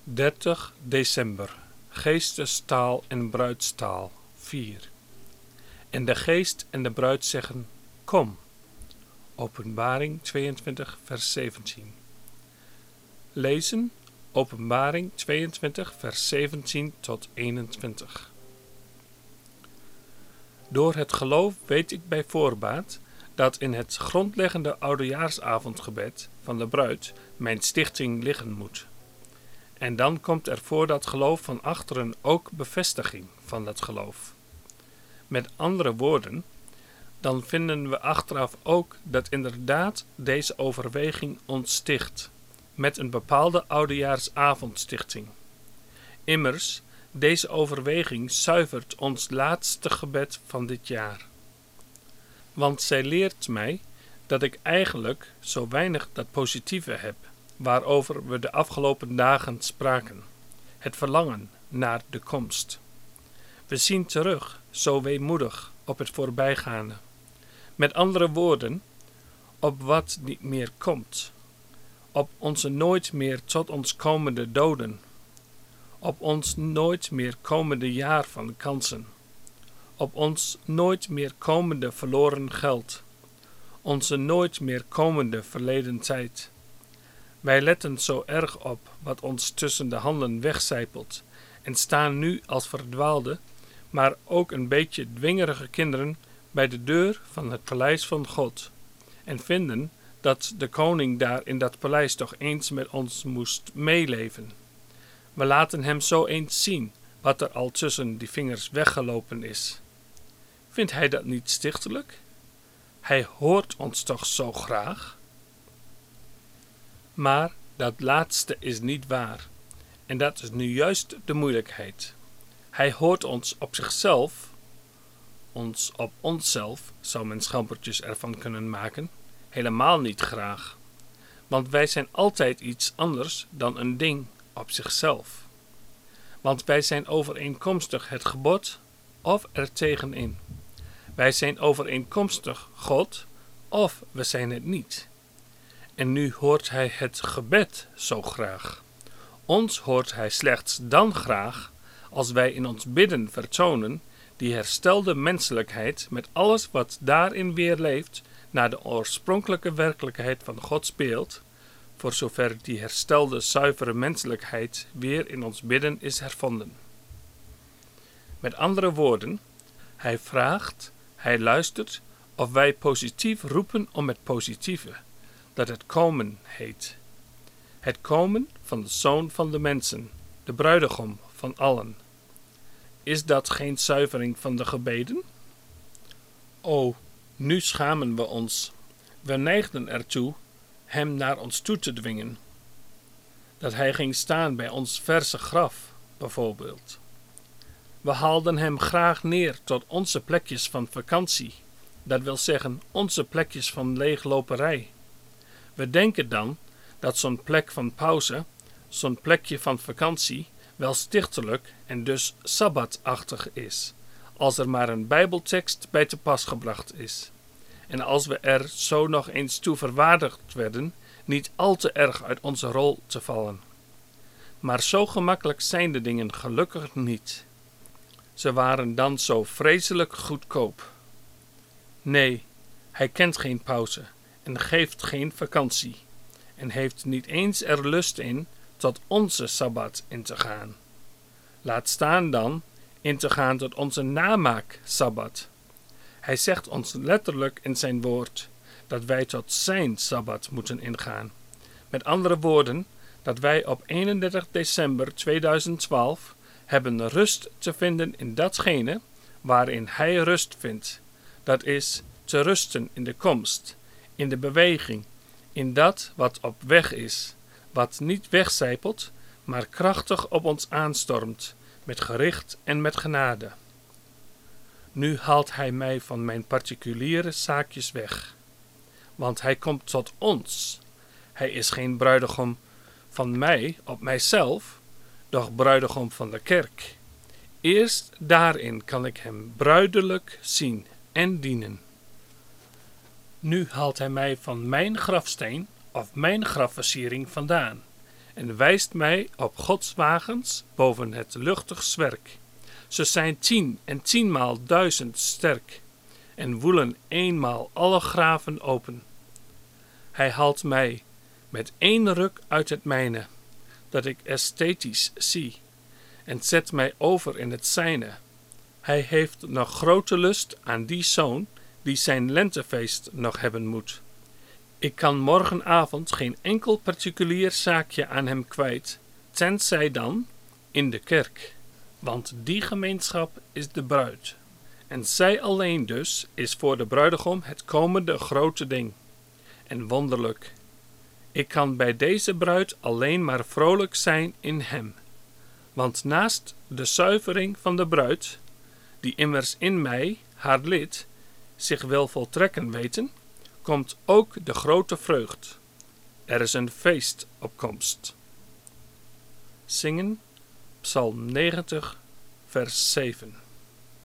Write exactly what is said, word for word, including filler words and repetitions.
dertig december. Geestestaal en bruidstaal. vier. En de geest en de bruid zeggen, kom. Openbaring tweeëntwintig vers zeventien. Lezen, Openbaring tweeëntwintig vers zeventien tot eenentwintig. Door het geloof weet ik bij voorbaat dat in het grondleggende oudejaarsavondgebed van de bruid mijn stichting liggen moet. En dan komt er voor dat geloof van achteren ook bevestiging van dat geloof. Met andere woorden, dan vinden we achteraf ook dat inderdaad deze overweging ons sticht, met een bepaalde oudejaarsavondstichting. Immers, deze overweging zuivert ons laatste gebed van dit jaar. Want zij leert mij dat ik eigenlijk zo weinig dat positieve heb, waarover we de afgelopen dagen spraken, het verlangen naar de komst. We zien terug, zo weemoedig, op het voorbijgaande. Met andere woorden, op wat niet meer komt, op onze nooit meer tot ons komende doden, op ons nooit meer komende jaar van kansen, op ons nooit meer komende verloren geld, onze nooit meer komende verleden tijd. Wij letten zo erg op wat ons tussen de handen wegcijpelt en staan nu als verdwaalde, maar ook een beetje dwingerige kinderen bij de deur van het paleis van God en vinden dat de koning daar in dat paleis toch eens met ons moest meeleven. We laten hem zo eens zien wat er al tussen die vingers weggelopen is. Vindt hij dat niet stichtelijk? Hij hoort ons toch zo graag? Maar dat laatste is niet waar. En dat is nu juist de moeilijkheid. Hij hoort ons op zichzelf, ons op onszelf, zou men schampertjes ervan kunnen maken, helemaal niet graag. Want wij zijn altijd iets anders dan een ding op zichzelf. Want wij zijn overeenkomstig het gebod of er tegenin. Wij zijn overeenkomstig God of we zijn het niet. En nu hoort hij het gebed zo graag. Ons hoort hij slechts dan graag als wij in ons bidden vertonen die herstelde menselijkheid met alles wat daarin weer leeft naar de oorspronkelijke werkelijkheid van God speelt, voor zover die herstelde zuivere menselijkheid weer in ons bidden is hervonden. Met andere woorden, hij vraagt, hij luistert of wij positief roepen om het positieve, dat het komen heet. Het komen van de Zoon van de mensen, de bruidegom van allen. Is dat geen zuivering van de gebeden? O, nu schamen we ons. We neigden ertoe hem naar ons toe te dwingen. Dat hij ging staan bij ons verse graf, bijvoorbeeld. We haalden hem graag neer tot onze plekjes van vakantie, dat wil zeggen onze plekjes van leegloperij. We denken dan dat zo'n plek van pauze, zo'n plekje van vakantie, wel stichtelijk en dus sabbatachtig is, als er maar een bijbeltekst bij te pas gebracht is. En als we er zo nog eens toe verwaardigd werden, niet al te erg uit onze rol te vallen. Maar zo gemakkelijk zijn de dingen gelukkig niet. Ze waren dan zo vreselijk goedkoop. Nee, hij kent geen pauze en geeft geen vakantie en heeft niet eens er lust in tot onze sabbat in te gaan. Laat staan dan in te gaan tot onze namaak-sabbat. Hij zegt ons letterlijk in zijn woord dat wij tot zijn sabbat moeten ingaan. Met andere woorden, dat wij op eenendertig december tweeduizend twaalf hebben rust te vinden in datgene waarin hij rust vindt. Dat is te rusten in de komst, in de beweging, in dat wat op weg is, wat niet wegcijpelt, maar krachtig op ons aanstormt, met gericht en met genade. Nu haalt hij mij van mijn particuliere zaakjes weg, want hij komt tot ons. Hij is geen bruidegom van mij op mijzelf, doch bruidegom van de kerk. Eerst daarin kan ik hem bruidelijk zien en dienen. Nu haalt hij mij van mijn grafsteen of mijn grafversiering vandaan en wijst mij op Gods wagens boven het luchtig zwerk. Ze zijn tien en tienmaal duizend sterk en woelen eenmaal alle graven open. Hij haalt mij met één ruk uit het mijne, dat ik esthetisch zie, en zet mij over in het zijne. Hij heeft nog grote lust aan die zoon die zijn lentefeest nog hebben moet. Ik kan morgenavond geen enkel particulier zaakje aan hem kwijt, tenzij dan in de kerk. Want die gemeenschap is de bruid. En zij alleen dus is voor de bruidegom het komende grote ding. En wonderlijk, ik kan bij deze bruid alleen maar vrolijk zijn in hem. Want naast de zuivering van de bruid, die immers in mij, haar lid, zich wil voltrekken weten, komt ook de grote vreugd. Er is een feest op komst. Zingen, Psalm negentig, vers zeven.